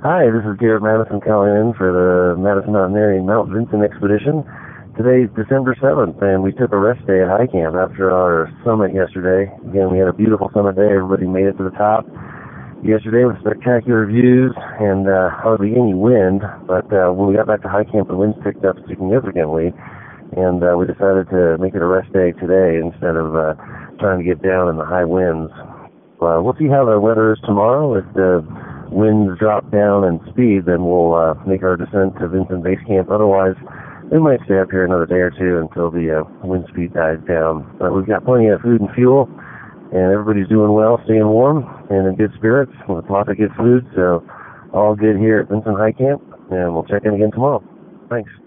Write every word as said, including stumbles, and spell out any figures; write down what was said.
Hi, this is Garrett Madison calling in for the Madison Mountaineering Mount Vinson Expedition. Today's December seventh, and we took a rest day at high camp after our summit yesterday. Again, we had a beautiful summit day. Everybody made it to the top yesterday with spectacular views and uh, hardly any wind. But uh, when we got back to high camp, the winds picked up significantly, and uh, we decided to make it a rest day today instead of uh, trying to get down in the high winds. Uh, we'll see how the weather is tomorrow. If the winds drop down in speed, then we'll uh, make our descent to Vinson Base Camp. Otherwise, we might stay up here another day or two until the uh, wind speed dies down. But we've got plenty of food and fuel, and everybody's doing well, staying warm, and in good spirits with lots of good food. So all good here at Vinson High Camp, and we'll check in again tomorrow. Thanks.